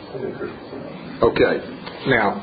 Okay. Now,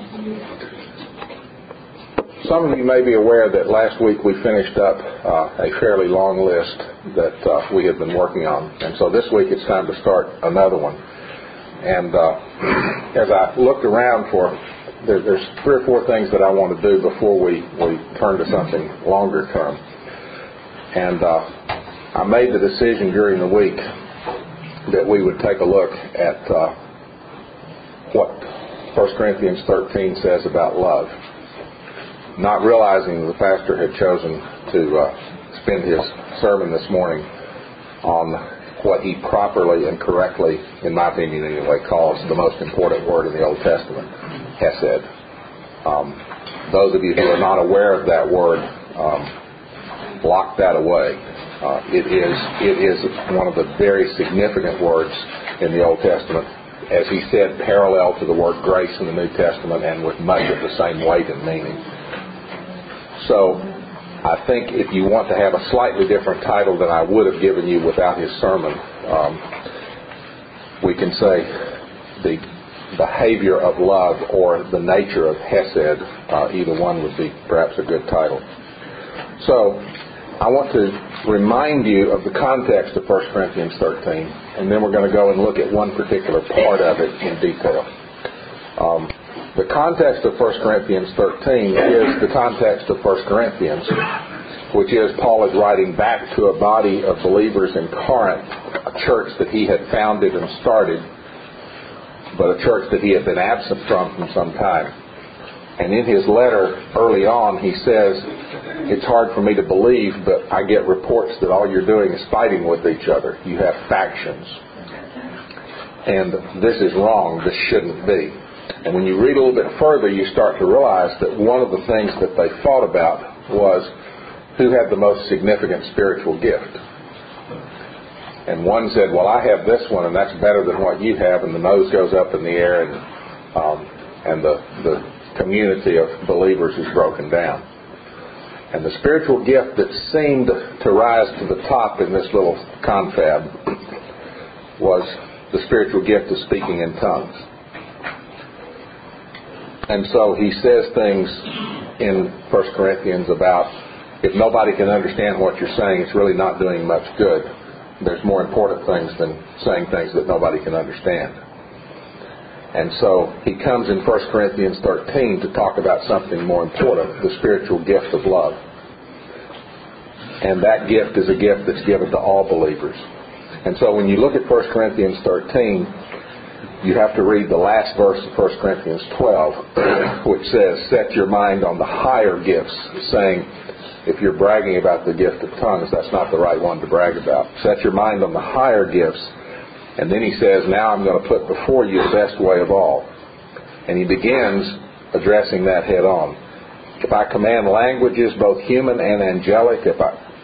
some of you may be aware that last week we finished up a fairly long list that we had been working on. And so this week it's time to start another one. And as I looked around there's 3 or 4 things that I want to do before we turn to something longer term. And I made the decision during the week that we would take a look at what 1 Corinthians 13 says about love, not realizing the pastor had chosen to spend his sermon this morning on what he properly and correctly, in my opinion anyway, calls the most important word in the Old Testament, Hesed. Those of you who are not aware of that word, lock that away. It is one of the very significant words in the Old Testament, as he said, parallel to the word grace in the New Testament and with much of the same weight and meaning. So I think if you want to have a slightly different title than I would have given you without his sermon, we can say the behavior of love or the nature of Hesed. Either one would be perhaps a good title. So I want to remind you of the context of 1 Corinthians 13, and then we're going to go and look at one particular part of it in detail. The context of 1 Corinthians 13 is the context of 1 Corinthians, which is Paul is writing back to a body of believers in Corinth, a church that he had founded and started, but a church that he had been absent from some time. And in his letter early on, he says, it's hard for me to believe, but I get reports that all you're doing is fighting with each other. You have factions. And this is wrong. This shouldn't be. And when you read a little bit further, you start to realize that one of the things that they fought about was who had the most significant spiritual gift. And one said, well, I have this one, and that's better than what you have, and the nose goes up in the air, and the community of believers is broken down. And the spiritual gift that seemed to rise to the top in this little confab was the spiritual gift of speaking in tongues. And so he says things in 1 Corinthians about if nobody can understand what you're saying, it's really not doing much good. There's more important things than saying things that nobody can understand. And so he comes in 1 Corinthians 13 to talk about something more important, the spiritual gift of love. And that gift is a gift that's given to all believers. And so when you look at 1 Corinthians 13, you have to read the last verse of 1 Corinthians 12, which says, set your mind on the higher gifts, saying, if you're bragging about the gift of tongues, that's not the right one to brag about. Set your mind on the higher gifts. And then he says, now I'm going to put before you the best way of all. And he begins addressing that head on. If I command languages, both human and angelic, if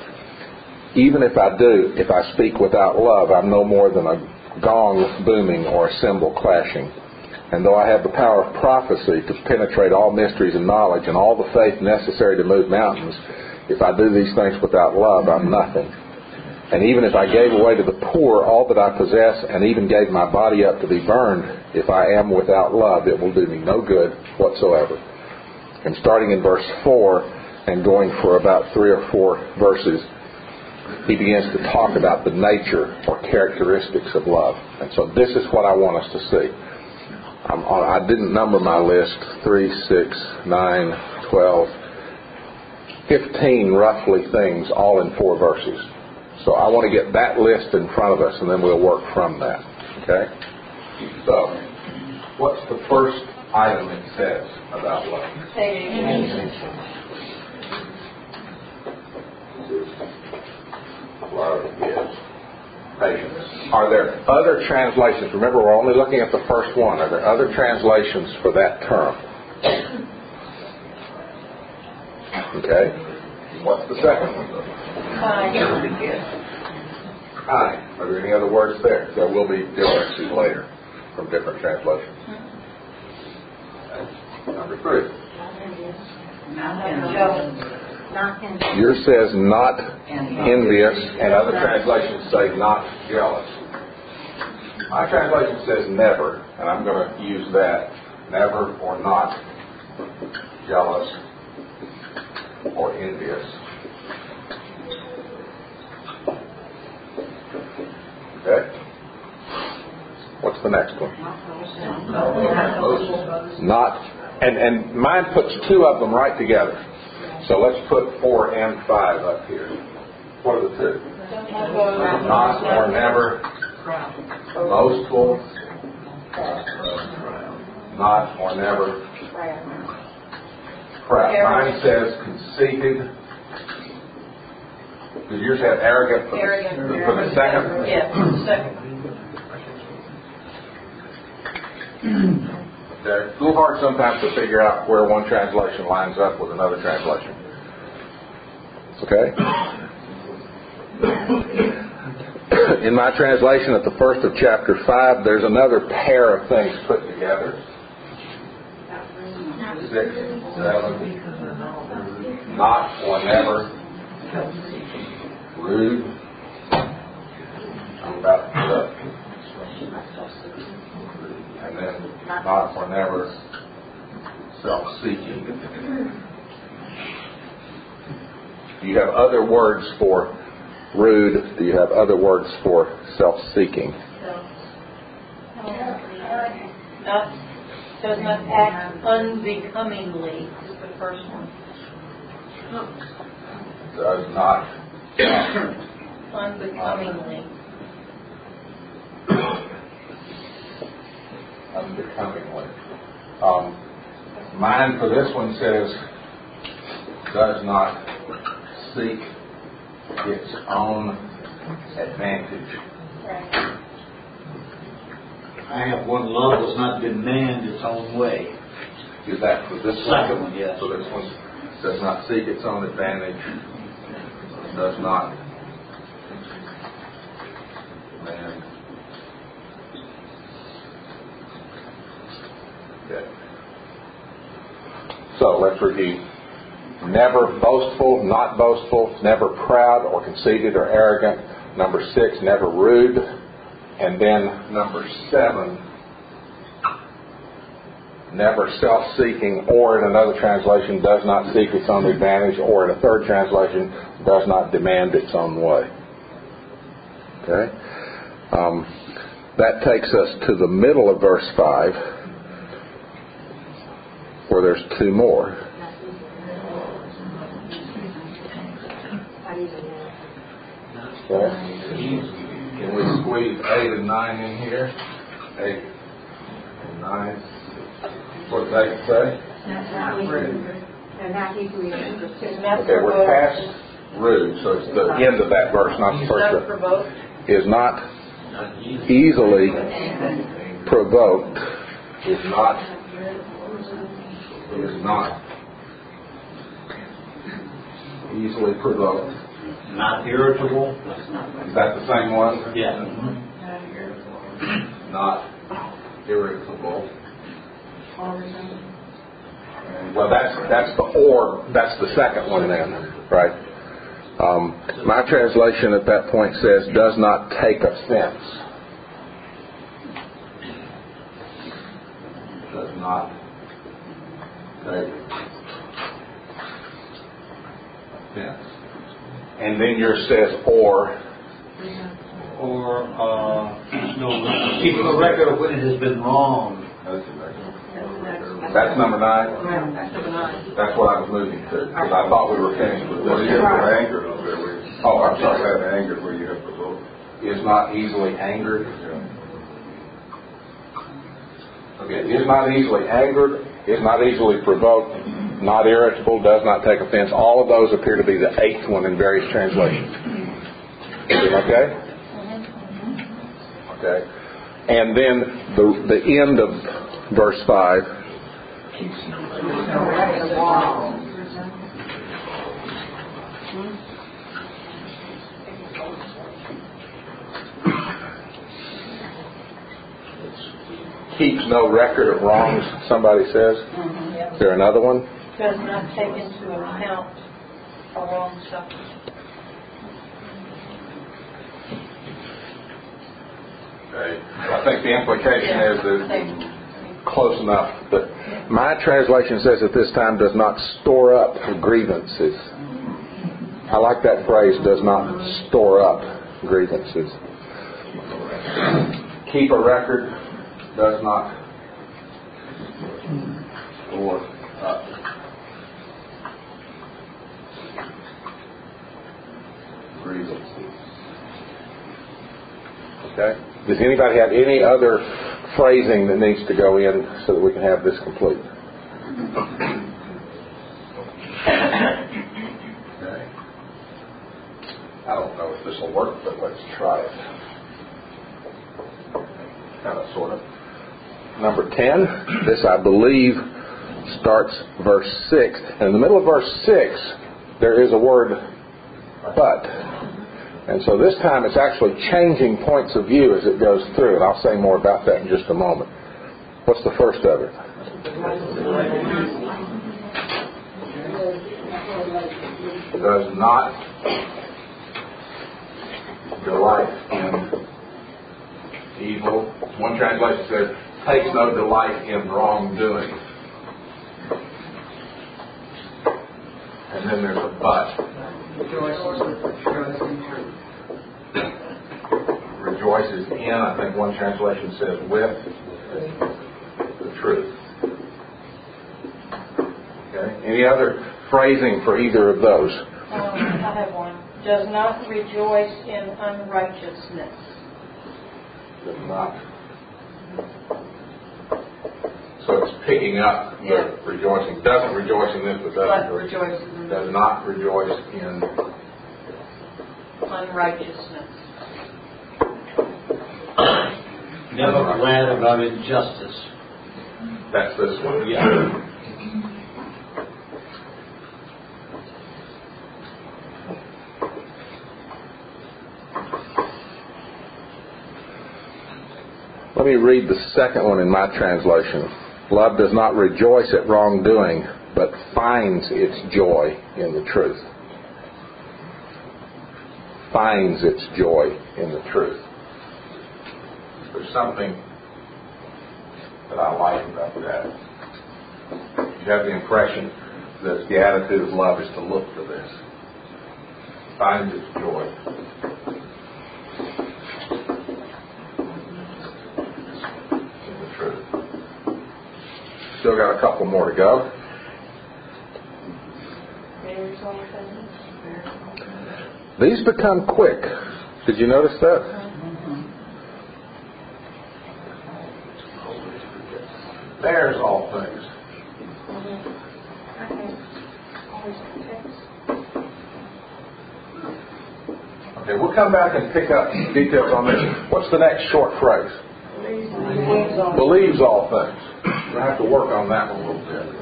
I speak without love, I'm no more than a gong booming or a cymbal clashing. And though I have the power of prophecy to penetrate all mysteries and knowledge and all the faith necessary to move mountains, if I do these things without love, I'm nothing. And even if I gave away to the poor all that I possess and even gave my body up to be burned, if I am without love, it will do me no good whatsoever. And starting in verse 4 and going for about 3 or 4 verses, he begins to talk about the nature or characteristics of love. And so this is what I want us to see. I didn't number my list. 3, 6, 9, 12, 15 roughly things all in 4 verses. So I want to get that list in front of us and then we'll work from that. Okay? So, what's the first item it says about love? Love is patience. Are there other translations? Remember, we're only looking at the first one. Are there other translations for that term? Okay. What's the second one? Kind. Are there any other words there? There will be differences later from different translations. Okay. Number 3. Yours says not envious, and other translations say not jealous. My translation says never, and I'm going to use that. Never or not jealous or envious. Okay? What's the next one? Not, and mine puts two of them right together. So let's put 4 and 5 up here. What are the two? Not or never. Boastful. Not or never. Proud. Mine says conceited. Does yours have arrogant for the second? Yes, second. Okay. It's a little hard sometimes to figure out where one translation lines up with another translation. Okay? In my translation at the first of chapter 5, there's another pair of things put together. 6, 7. Not or never. Rude. I'm about to put up. And then not or never. Self-seeking. Do you have other words for rude? Do you have other words for self-seeking? Does not act unbecomingly is the first one. Does not unbecomingly. Unbecomingly. Mine for this one says does not seek its own advantage. Right. I have one, love does not demand its own way. Is that for this second one? Yes. So this one does not seek its own advantage. Does not demand. Okay. So let's review. Never boastful, not boastful, never proud or conceited or arrogant. Number 6, never rude. And then number 7, never self-seeking, or in another translation, does not seek its own advantage, or in a third translation, does not demand its own way. Okay? That takes us to the middle of verse 5, where there's 2 more. Okay. Can we squeeze 8 and 9 in here? 8 and 9. What does 8 say? Okay, we're past rude, so it's the end of that verse, not the first verse. Is not easily provoked. Is not easily provoked. Not irritable. Is that the same one? Yeah. Not irritable. Well, that's the second one then, right? My translation at that point says, does not take offense. Does not take offense. And then yours says, or keep a record of when it has been wrong. That's number 9? That's number 9. That's what I was moving to, because I thought we were finished with this. You have anger over there. Oh, I'm sorry. You have anger where you have provoked. Is not easily angered. Okay, is not easily angered, is not easily provoked, not irritable, does not take offense. All of those appear to be the 8th one in various translations. Okay? Okay. And then the end of verse 5. Keeps no record of wrongs, somebody says. Is there another one? Does not take into account a wrong suffered. Okay. I think the implication is that close enough. But my translation says at this time does not store up grievances. I like that phrase, does not store up grievances. Keep a record, does not store up grievances. Okay? Does anybody have any other phrasing that needs to go in so that we can have this complete? Okay. I don't know if this will work, but let's try it. Kind of, sort of. Number 10, this I believe starts verse 6. And in the middle of verse 6, there is a word, but. And so this time it's actually changing points of view as it goes through. And I'll say more about that in just a moment. What's the first of it? Does not delight in evil. One translation says, takes no delight in wrongdoing. And then there's a but. Rejoices in, I think one translation says, with the truth. Okay. Any other phrasing for either of those? I have one. Does not rejoice in unrighteousness. Does not. So it's picking up the rejoicing. Doesn't rejoice in this, but rejoices in does not rejoice in unrighteousness. Never glad about injustice. That's this one. Yeah. Let me read the second one in my translation. Love does not rejoice at wrongdoing, but finds its joy in the truth. Finds its joy in the truth. There's something that I like about that. You have the impression that the attitude of love is to look for this. Finds its joy. Still got a couple more to go. These become quick. Did you notice that? There's all things. Okay, we'll come back and pick up details on this. What's the next short phrase? Believes all things. We're going to have to work on that one a little bit.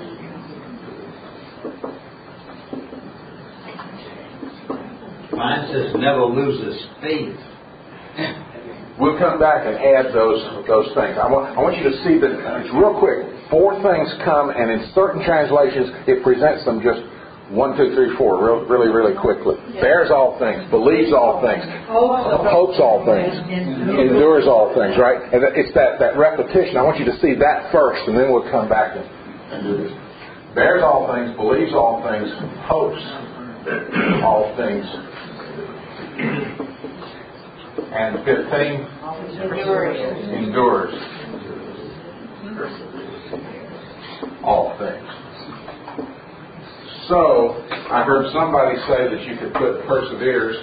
Mine says never loses faith. We'll come back and add those things. I want you to see that it's real quick. 4 things come, and in certain translations, it presents them just 1, 2, 3, 4, really quickly. Bears all things, believes all things, hopes all things, endures all things, right? And it's that repetition. I want you to see that first, and then we'll come back and do this. Bears all things, believes all things, hopes all things. And 15, endures all things. So, I heard somebody say that you could put perseveres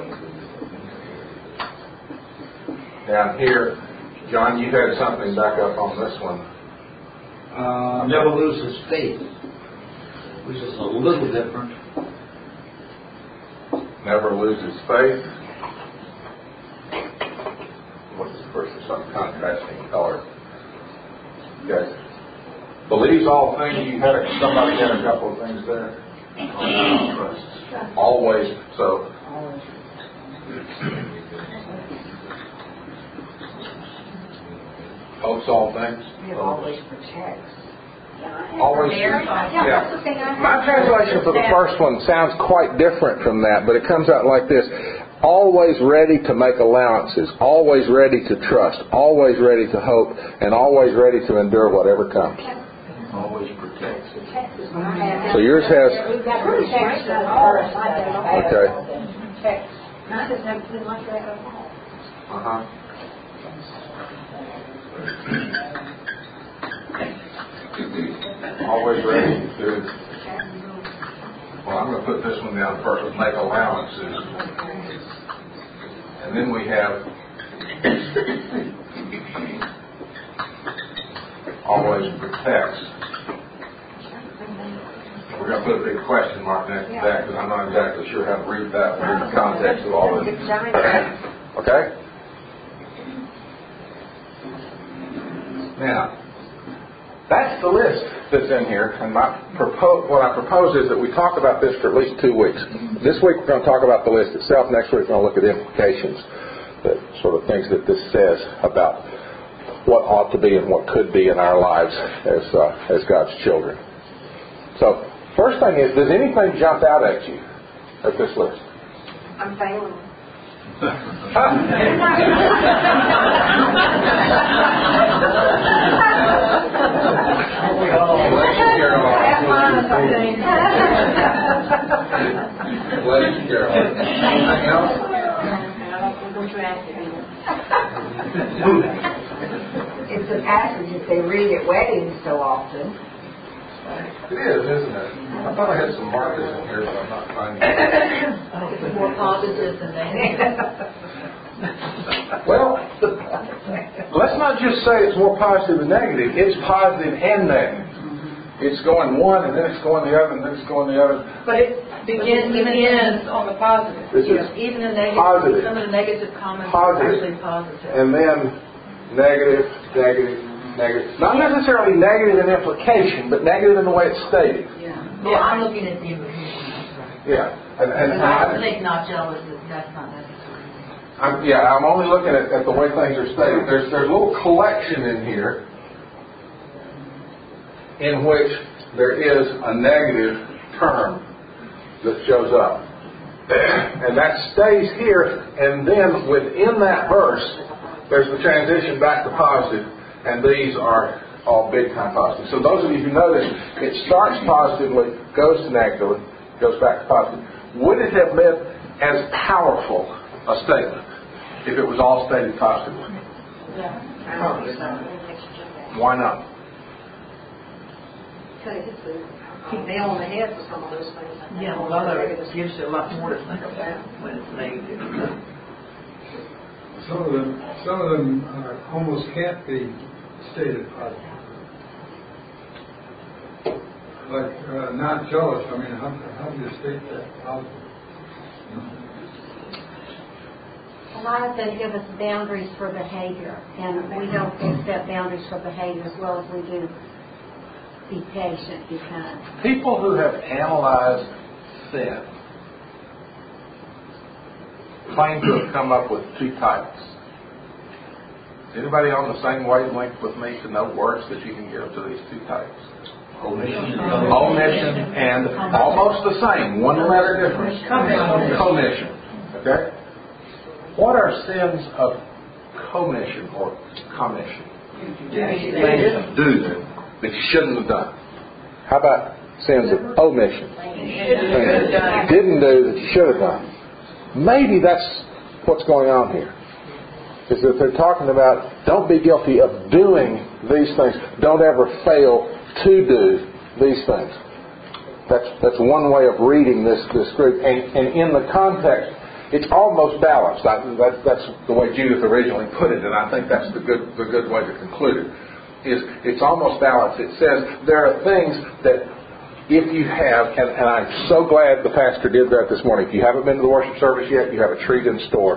down here. John, you had something back up on this one. Never loses faith, which is a little different. Never loses faith. What's the first? Some contrasting color. Okay. Believes all things. You had somebody had a couple of things there. Always. So. Hopes all things. Always protects. Always. Yeah. My translation for the first one sounds quite different from that, but it comes out like this. always ready to make allowances, always ready to trust, always ready to hope, and always ready to endure whatever comes. Always protects. So yours has... We've got protection first. Okay. Mine doesn't have anything like that at all. Uh-huh. Always ready to... Well, I'm going to put this one down first. Make allowances. And then we have... always protects. We're going to put a big question mark next to that because I'm not exactly sure how to read that one in the context of all of it. Okay? Now, that's the list that's in here, and what I propose is that we talk about this for at least 2 weeks. This week we're going to talk about the list itself. Next week we're going to look at implications, that sort of things that this says about what ought to be and what could be in our lives as God's children. So, first thing is, does anything jump out at you at this list? I'm failing. It's a passage that they read at weddings so often. It is, isn't it? I thought I had some markers in here, but I'm not finding it. It's more positive than negative. Well, let's not just say it's more positive than negative. It's positive and negative. It's going one, and then it's going the other, and then it's going the other. But it begins and ends on the positive. This is Even the negative, positive. some of the negative comments Positive. are actually positive. And then negative, negative, negative. Not necessarily negative in implication, but negative in the way it's stated. Yeah. Well, I'm looking at the implication. That's right. Yeah. And I would think not jealous. That's not necessary. I'm only looking at the way things are stated. There's a little collection in here in which there is a negative term that shows up. And that stays here, and then within that verse, there's the transition back to positive, and these are all big-time positive. So those of you who notice, it starts positively, goes to negatively, goes back to positive. Would it have been as powerful a statement if it was all stated positively? Yeah. Why not? Keep nail on the head for some of those things. Yeah, well, it gives you a lot more to think about when it's negative. Some of them almost can't be stated positive. Like not jealous. I mean, how do you state that positive? A lot of them give us boundaries for behavior, and we don't set boundaries for behavior as well as we do be patient, be kind. People who have analyzed sin claim to have come up with 2 types. Is anybody on the same wavelength with me to know words that you can give to these 2 types? Omission and almost the same, one letter difference. Commission. Okay? What are sins of commission or commission? Things you do that you shouldn't have done. How about sins of omission? Things you didn't do that you should have done. Maybe that's what's going on here. Is that they're talking about don't be guilty of doing these things. Don't ever fail to do these things. That's one way of reading this group. And in the context, it's almost balanced. That's the way Judith originally put it, and I think that's the good way to conclude it. It's almost balanced. It says there are things that if you have, and I'm so glad the pastor did that this morning. If you haven't been to the worship service yet, you have a treat in store.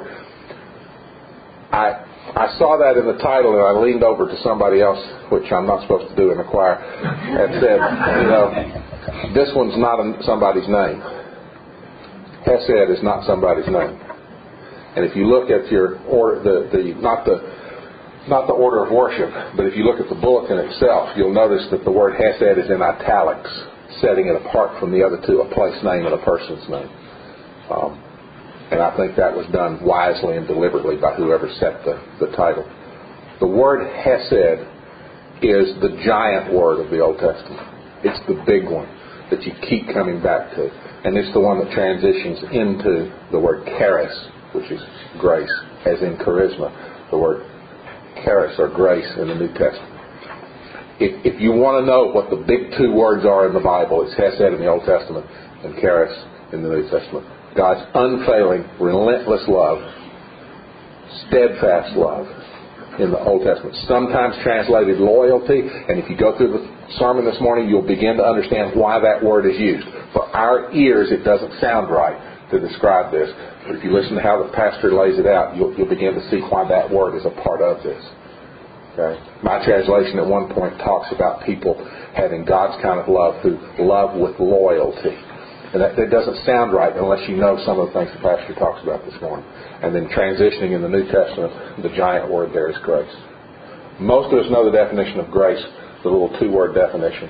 I saw that in the title, and I leaned over to somebody else, which I'm not supposed to do in the choir, and said, this one's not somebody's name. Hesed is not somebody's name. And if you look at your order, not the order of worship, but if you look at the bulletin itself, you'll notice that the word Hesed is in italics, setting it apart from the other 2, a place name and a person's name. And I think that was done wisely and deliberately by whoever set the title. The word hesed is the giant word of the Old Testament. It's the big one that you keep coming back to. And it's the one that transitions into the word charis, which is grace, as in charisma. The word charis, or grace, in the New Testament. If you want to know what the big two words are in the Bible, it's hesed in the Old Testament and charis in the New Testament. God's unfailing, relentless love, steadfast love in the Old Testament. Sometimes translated loyalty, and if you go through the sermon this morning, you'll begin to understand why that word is used. For our ears, it doesn't sound right to describe this. But if you listen to how the pastor lays it out, you'll begin to see why that word is a part of this. Okay? My translation at one point talks about people having God's kind of love who love with loyalty. And that doesn't sound right unless you know some of the things the pastor talks about this morning. And then transitioning in the New Testament, the giant word there is grace. Most of us know the definition of grace, the little two-word definition.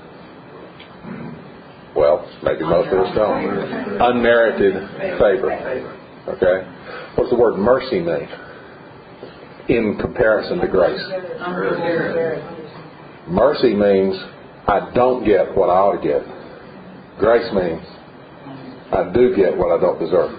Well, maybe most of us don't. Unmerited favor. Okay? What does the word mercy mean in comparison to grace? Mercy means I don't get what I ought to get. Grace means I do get what I don't deserve.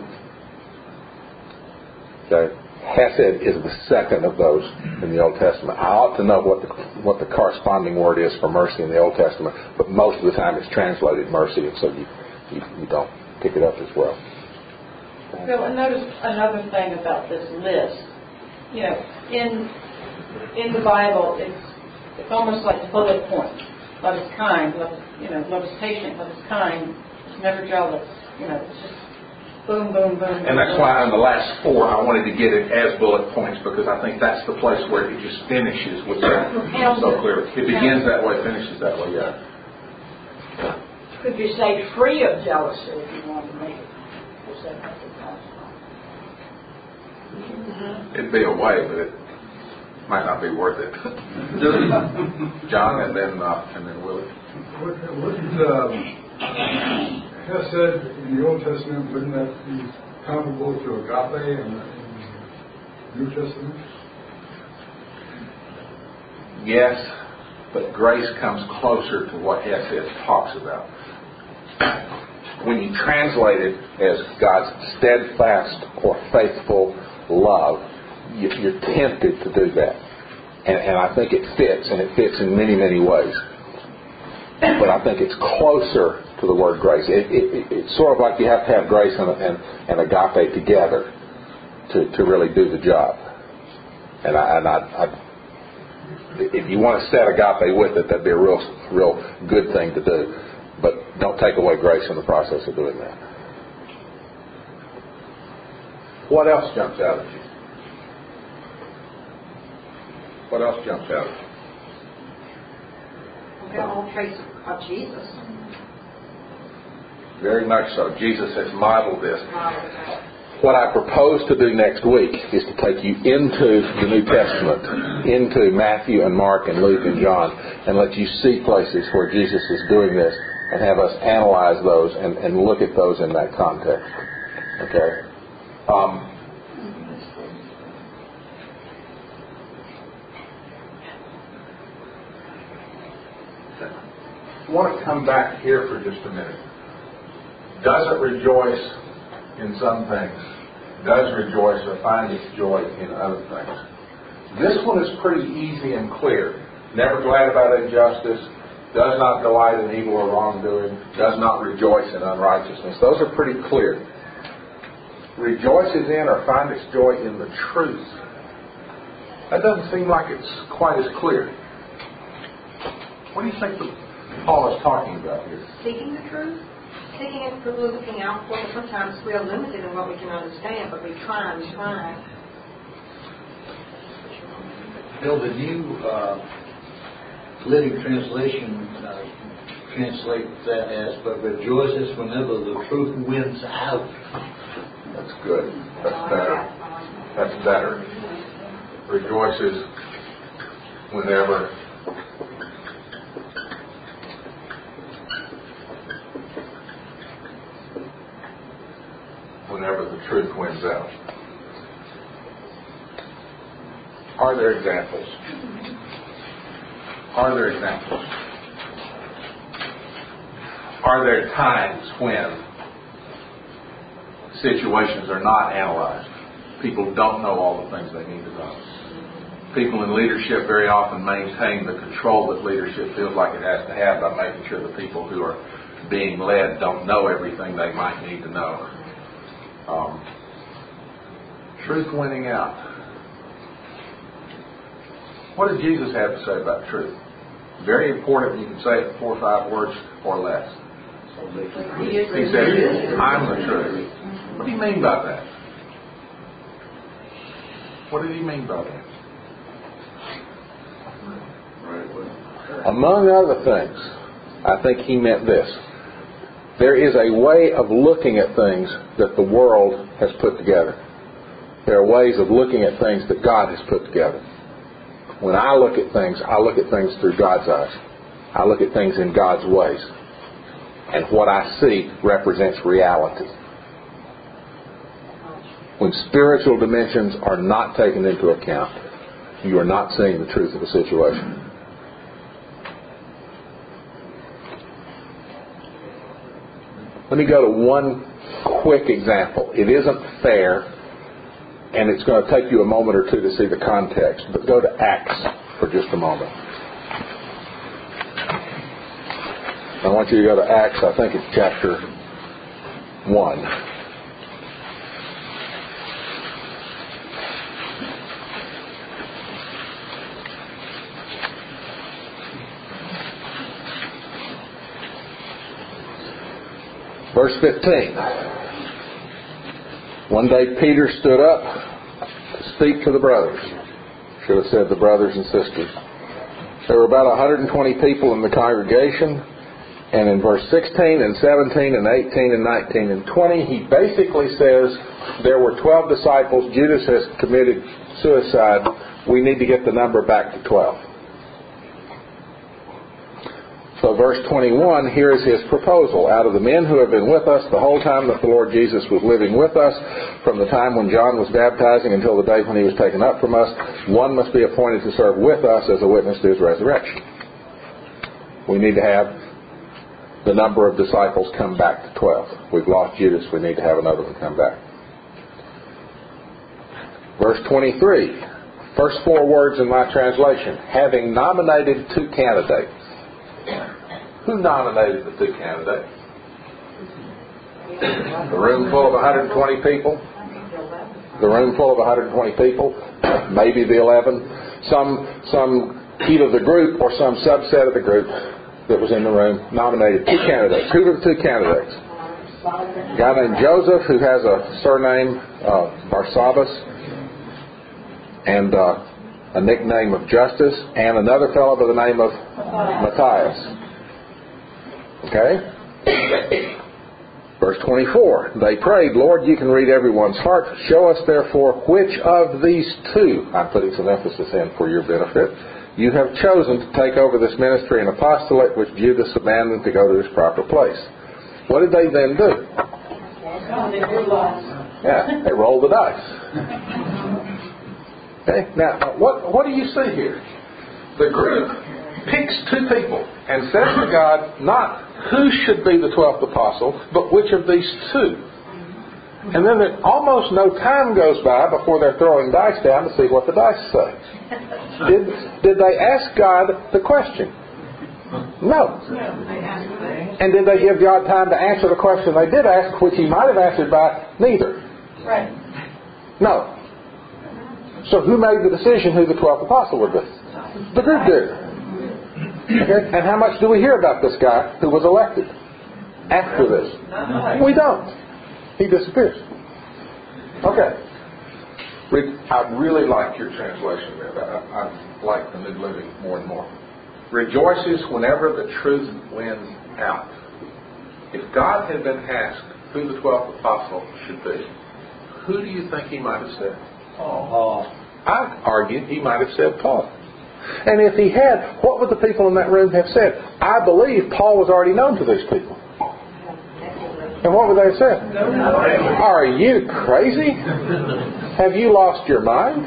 Okay? Hesed is the second of those in the Old Testament. I ought to know what the corresponding word is for mercy in the Old Testament, but most of the time it's translated mercy, and so you don't pick it up as well. Bill, and notice another thing about this list. You know, in the Bible, it's almost like bullet points. Love is kind, love is patient, love is kind, it's never jealous. You know, it's just boom, boom, boom. And that's why on the last four I wanted to get it as bullet points, because I think that's the place where it just finishes with that so clear. It begins that way, finishes that way, yeah. Could you say free of jealousy if you want to make it? It'd be a way, but it might not be worth it. John, and then Willie. Wouldn't hesed in the Old Testament, wouldn't that be comparable to agape in the New Testament? Yes, but grace comes closer to what hesed talks about. When you translate it as God's steadfast or faithful love, you're tempted to do that. And I think it fits, and it fits in many, many ways. But I think it's closer to the word grace. It's sort of like you have to have grace and agape together to really do the job. And if you want to set agape with it, that'd be a real good thing to do. But don't take away grace in the process of doing that. What else jumps out at you? What else jumps out at you? We've got all traits of Jesus. Very much so. Jesus has modeled this. What I propose to do next week is to take you into the New Testament, into Matthew and Mark and Luke and John, and let you see places where Jesus is doing this, and have us analyze those and look at those in that context. Okay? I want to come back here for just a minute. Does it rejoice in some things? Does rejoice or find its joy in other things? This one is pretty easy and clear. Never glad about injustice. Does not delight in evil or wrongdoing. Does not rejoice in unrighteousness. Those are pretty clear. Rejoices in or find its joy in the truth. That doesn't seem like it's quite as clear. What do you think Paul is talking about here? Seeking the truth. Seeking it through looking out for it. Sometimes we are limited in what we can understand, but we try and try. Bill, the New Living Translation translates that as, but rejoices whenever the truth wins out. That's good. That's better. That's better. Rejoices whenever the truth wins out. Are there examples? Are there examples? Are there times when situations are not analyzed? People don't know all the things they need to know. People in leadership very often maintain the control that leadership feels like it has to have by making sure the people who are being led don't know everything they might need to know. Truth winning out. What does Jesus have to say about truth? Very important. You can say it in 4 or 5 words or less. He said, I'm the truth. What do you mean by that? What did he mean by that? Among other things, I think he meant this. There is a way of looking at things that the world has put together. There are ways of looking at things that God has put together. When I look at things through God's eyes. I look at things in God's ways. And what I see represents reality. When spiritual dimensions are not taken into account, you are not seeing the truth of the situation. Let me go to one quick example. It isn't fair, and it's going to take you a moment or two to see the context, but go to Acts for just a moment. I want you to go to Acts, I think it's chapter 1. Verse 15. One day Peter stood up to speak to the brothers. Should have said the brothers and sisters. There were about 120 people in the congregation. And in verse 16 and 17 and 18 and 19 and 20, he basically says there were 12 disciples. Judas has committed suicide. We need to get the number back to 12. So verse 21, here is his proposal. Out of the men who have been with us the whole time that the Lord Jesus was living with us, from the time when John was baptizing until the day when he was taken up from us, one must be appointed to serve with us as a witness to his resurrection. We need to have the number of disciples come back to 12. We've lost Judas. We need to have another one come back. Verse 23. First 4 words in my translation. Having nominated 2 candidates. Who nominated the 2 candidates? The room full of 120 people? The room full of 120 people? Maybe the 11. Some either the group or some subset of the group that was in the room nominated 2 candidates. Who were the 2 candidates? A guy named Joseph, who has a surname Barsabbas, and a nickname of Justus, and another fellow by the name of Matthias. Okay? Verse 24. They prayed, Lord, you can read everyone's heart. Show us therefore which of these 2, I'm putting some emphasis in for your benefit, you have chosen to take over this ministry and apostolate which Judas abandoned to go to his proper place. What did they then do? Yeah, they rolled the dice. Okay, now what do you see here? The group picks 2 people and says to God, not who should be the 12th apostle, but which of these 2. And then almost no time goes by before they're throwing dice down to see what the dice say. Did they ask God the question? No. And did they give God time to answer the question they did ask, which he might have answered by neither? Right. No. So who made the decision who the 12th apostle would be? The group did. Okay? And how much do we hear about this guy who was elected after this? We don't. He disappears. Okay. I really like your translation there. I like the New Living more and more. Rejoices whenever the truth wins out. If God had been asked who the 12th apostle should be, who do you think he might have said? Paul. I argue he might have said Paul. And if he had, what would the people in that room have said? I believe Paul was already known to these people. And what would they have said? Are you crazy? Have you lost your mind?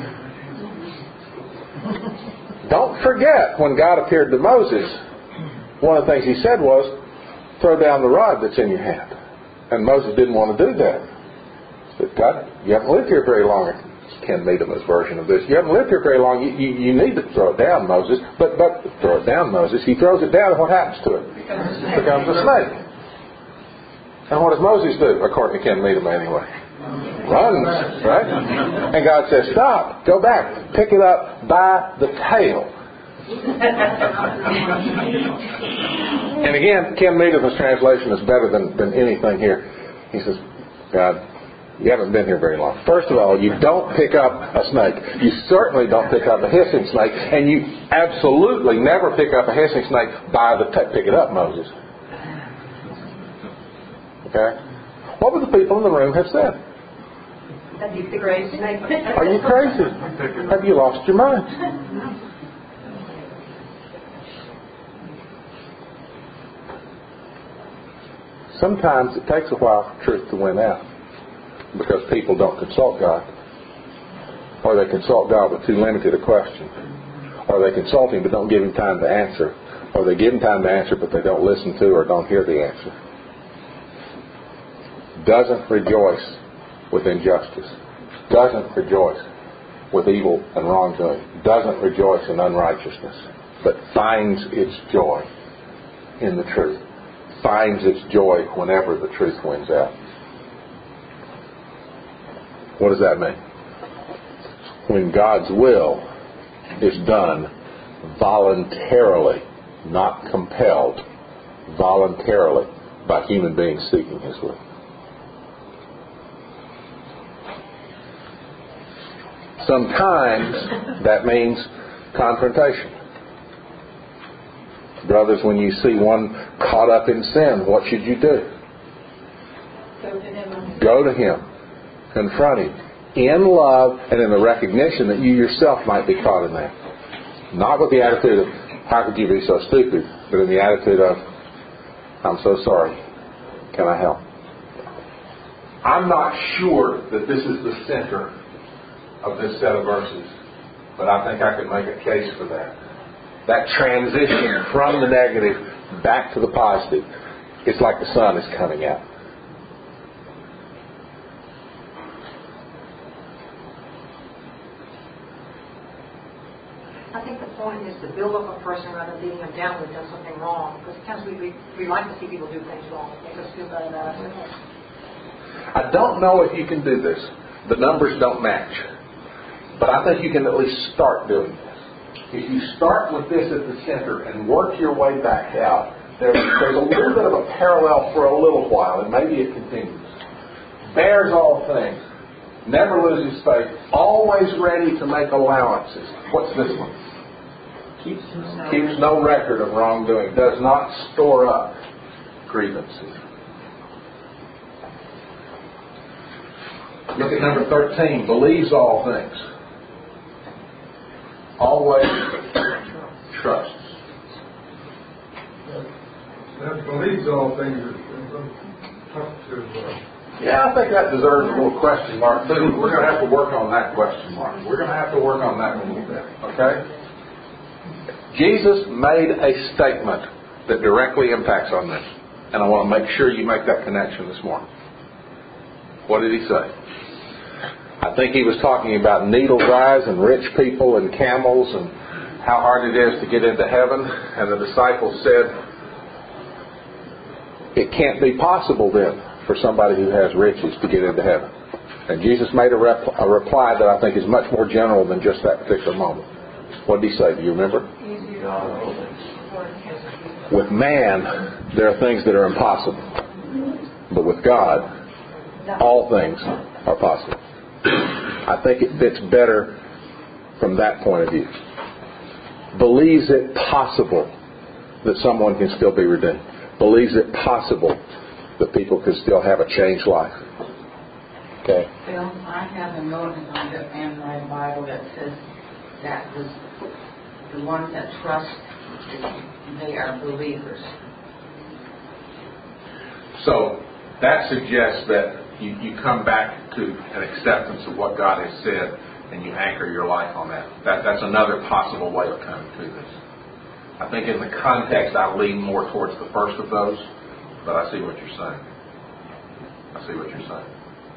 Don't forget, when God appeared to Moses, one of the things He said was, throw down the rod that's in your hand. And Moses didn't want to do that. He said, God, you haven't lived here very long. Ken Needham's version of this. You haven't lived here very long. You need to throw it down, Moses. But throw it down, Moses. He throws it down, and what happens to it? It becomes a snake. And what does Moses do, according to Ken Needham anyway? Runs, right? And God says, stop. Go back. Pick it up by the tail. And again, Ken Needham's translation is better than anything here. He says, God, you haven't been here very long. First of all, you don't pick up a snake. You certainly don't pick up a hissing snake. And you absolutely never pick up a hissing snake by the tail. Pick it up, Moses. Okay? What would the people in the room have said? That'd be the great snake. Are you crazy? Have you lost your mind? Sometimes it takes a while for truth to win out. Because people don't consult God. Or they consult God with too limited a question. Or they consult Him but don't give Him time to answer. Or they give Him time to answer but they don't listen to or don't hear the answer. Doesn't rejoice with injustice. Doesn't rejoice with evil and wrongdoing. Doesn't rejoice in unrighteousness. But finds its joy in the truth. Finds its joy whenever the truth wins out. What does that mean? When God's will is done voluntarily, not compelled, voluntarily by human beings seeking His will. Sometimes that means confrontation. Brothers, when you see one caught up in sin, what should you do? Go to him. Confront him. In love and in the recognition that you yourself might be caught in that. Not with the attitude of, how could you be so stupid? But in the attitude of, I'm so sorry. Can I help? I'm not sure that this is the center of this set of verses. But I think I can make a case for that. That transition from the negative back to the positive. It's like the sun is coming out. I think the point is to build up a person rather than beating them down when they've done something wrong. Because sometimes we like to see people do things wrong. It makes us feel better about ourselves. I don't know if you can do this. The numbers don't match. But I think you can at least start doing this. If you start with this at the center and work your way back out, there's a little bit of a parallel for a little while, and maybe it continues. Bears all things. Never loses faith. Always ready to make allowances. What's this one? Keeps no record of wrongdoing. Does not store up grievances. Look at number 13. Believes all things. Always trusts. That believes all things is tough to... Yeah, I think that deserves a little question mark too. We're going to have to work on that question mark. We're going to have to work on that one a little bit. Okay? Jesus made a statement that directly impacts on this. And I want to make sure you make that connection this morning. What did He say? I think He was talking about needle eyes and rich people and camels and how hard it is to get into heaven. And the disciples said, it can't be possible then for somebody who has riches to get into heaven. And Jesus made a reply that I think is much more general than just that particular moment. What did He say? Do you remember? With man, there are things that are impossible. But with God, all things are possible. I think it fits better from that point of view. Believes it possible that someone can still be redeemed. Believes it possible that people can still have a changed life. Okay. Phil, I have a notice on the Amway Bible that says that the ones that trust, they are believers. So, that suggests that you come back to an acceptance of what God has said and you anchor your life on that. That's another possible way of coming to this. I think in the context I lean more towards the first of those, but I see what you're saying. I see what you're saying.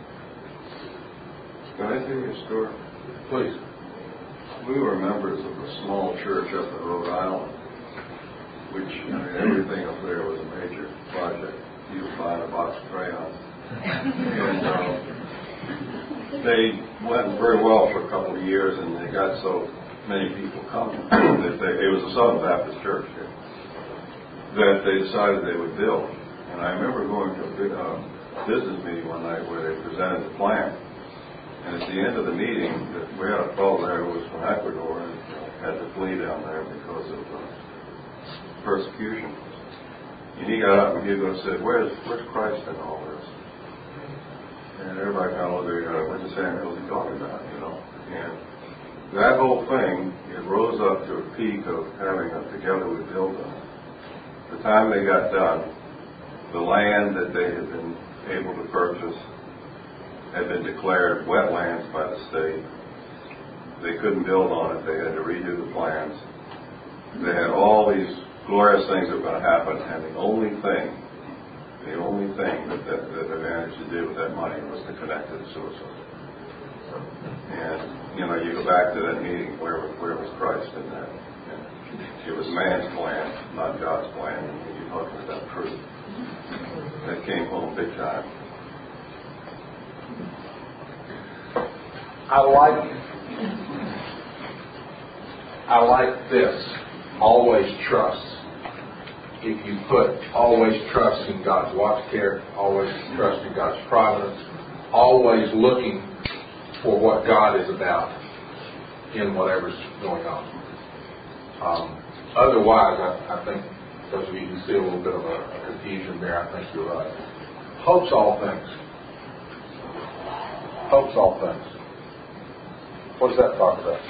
Can I tell you a story? Please. We were members of a small church up in Rhode Island, which, everything up there was a major project. You would find a box of crayons. And they went very well for a couple of years, and they got so many people coming that it was a Southern Baptist church here, that they decided they would build. And I remember going to a business meeting one night where they presented the plan. And at the end of the meeting, we had a fellow there who was from Ecuador and had to flee down there because of persecution. And he got up and Hugo said, where's Christ in all this? And everybody kind of looked at him, what is he talking about, And that whole thing, it rose up to a peak of having a Together We Build on it. The time they got done, the land that they had been able to purchase had been declared wetlands by the state. They couldn't build on it. They had to redo the plans. They had all these glorious things that were going to happen, and the only thing that they managed to do with that money was to connect to the sewer system. And, you go back to that meeting, where was Christ in that? And it was man's plan, not God's plan, and you're talking about truth. That came home big time. I like this. Always trust. If you put always trust in God's watch care, always trust in God's providence, always looking for what God is about in whatever's going on. Otherwise, I think those of you who see a little bit of a confusion there, I think you're right. Hope's all things. Hope's all things. What does that talk about?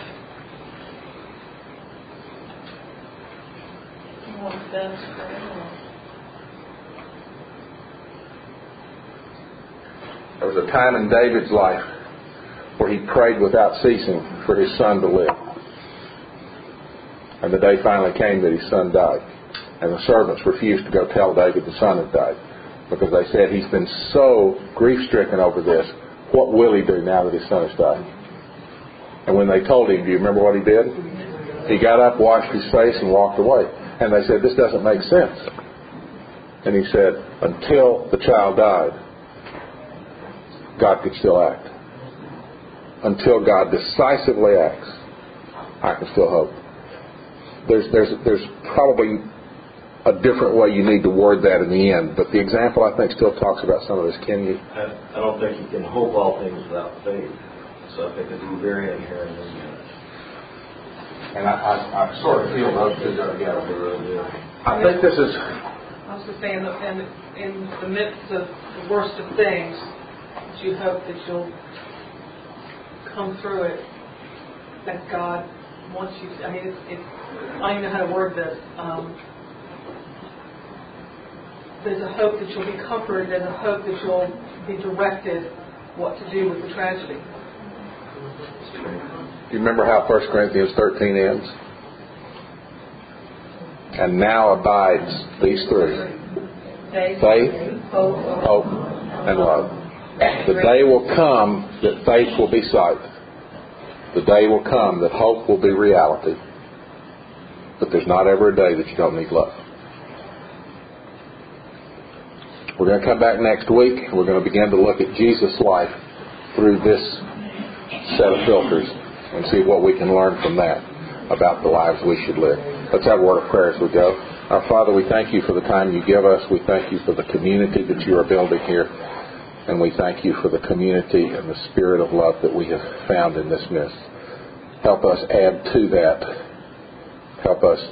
There was a time in David's life where he prayed without ceasing for his son to live. And the day finally came that his son died. And the servants refused to go tell David the son had died, because they said, he's been so grief-stricken over this. What will he do now that his son has died? And when they told him, do you remember what he did? He got up, washed his face, and walked away. And they said, this doesn't make sense. And he said, until the child died, God could still act. Until God decisively acts, I can still hope. There's probably a different way you need to word that in the end, but the example I think still talks about some of this. Can you? I don't think you can hope all things without faith. So I think it's very inherent in that. And I sort of feel those two go together. I think this is... I was just saying that in the midst of the worst of things, you hope that you'll come through it as God wants you to. I mean, I don't even know how to word this. There's a hope that you'll be comforted. There's a hope that you'll be directed what to do with the tragedy. Do you remember how 1 Corinthians 13 ends? And now abides these three: faith, hope, and love. The day will come that faith will be sight. The day will come that hope will be reality. But there's not ever a day that you don't need love. We're going to come back next week. We're going to begin to look at Jesus' life through this set of filters and see what we can learn from that about the lives we should live. Let's have a word of prayer as we go. Our Father, we thank you for the time you give us. We thank you for the community that you are building here. And we thank you for the community and the spirit of love that we have found in this midst. Help us add to that. Help us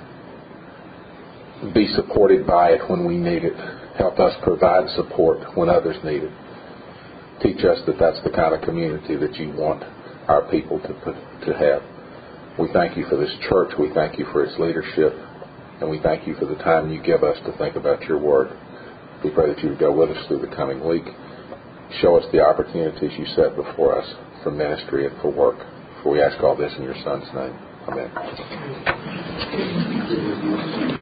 be supported by it when we need it. Help us provide support when others need it. Teach us that that's the kind of community that you want our people to have. We thank you for this church. We thank you for its leadership. And we thank you for the time you give us to think about your word. We pray that you would go with us through the coming week. Show us the opportunities you set before us for ministry and for work. For we ask all this in your Son's name. Amen.